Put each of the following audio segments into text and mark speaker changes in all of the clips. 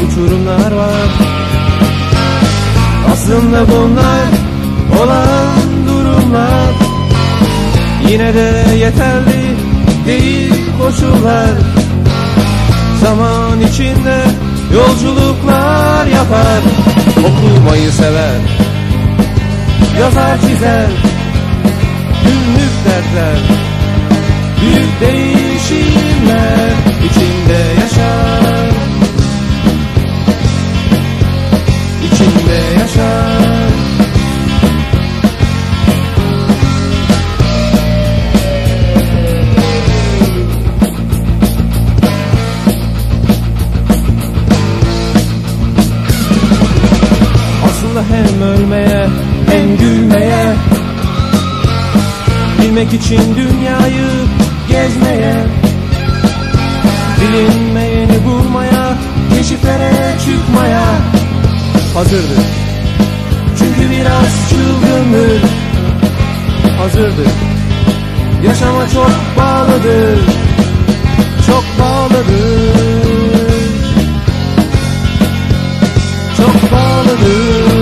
Speaker 1: uçurumlar var. Aslında bunlar olan durumlar, yine de yeterli değil koşullar. Zaman içinde yolculuklar yapar, okumayı sever, yazar çizer, günlük dertler, büyük değişimler içinde yaşar, içinde yaşar. Aslında hem ölmeye hem gülmeye, bilmek için dünyayı gezmeye, bilinmeyeni bulmaya, keşiflere çıkmaya hazırdır. Çünkü biraz çılgındır, hazırdır. Yaşama çok bağlıdır, çok bağlıdır, çok bağlıdır.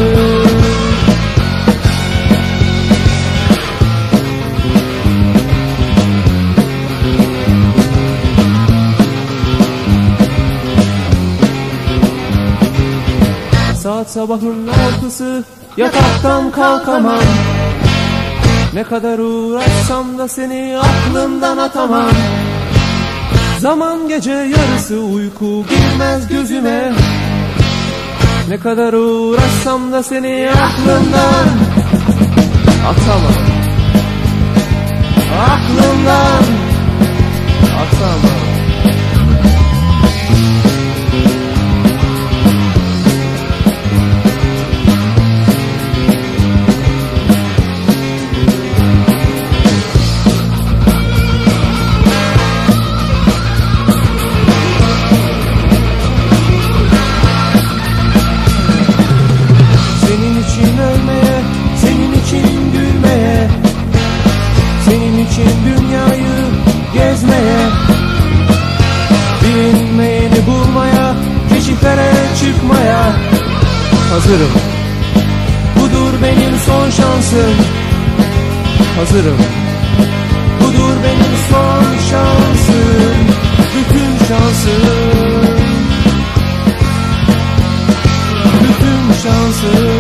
Speaker 1: Saat sabahın 6'sı, yataktan kalkamam. Ne kadar uğraşsam da seni aklımdan atamam. Zaman gece yarısı, uyku girmez gözüme. Ne kadar uğraşsam da seni aklımdan atamam. Aklımdan atamam. Senin için dünyayı gezmeye, bilinmeyeni bulmaya, keşiflere çıkmaya hazırım. Budur benim son şansım, hazırım. Budur benim son şansım, bütün şansım, bütün şansım.